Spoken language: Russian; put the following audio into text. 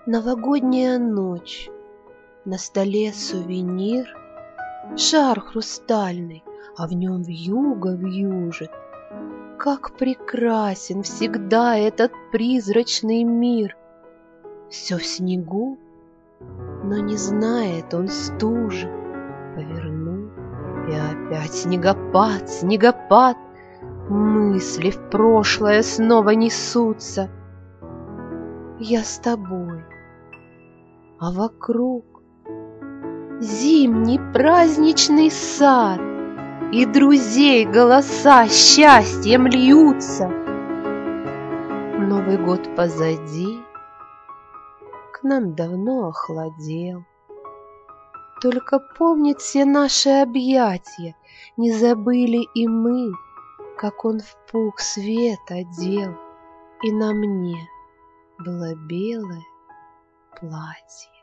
Новогодняя ночь, на столе сувенир, шар хрустальный, а в нем вьюга вьюжит. Как прекрасен всегда этот призрачный мир! Все в снегу, но не знает он стужи. Поверну, и опять снегопад, снегопад. Мысли в прошлое снова несутся. Я с тобой, а вокруг зимний праздничный сад, и друзей голоса счастьем льются. Новый год позади, к нам давно охладел. Только помнит все наши объятия, не забыли и мы, как он в пух свет одел, и на мне было белое платье.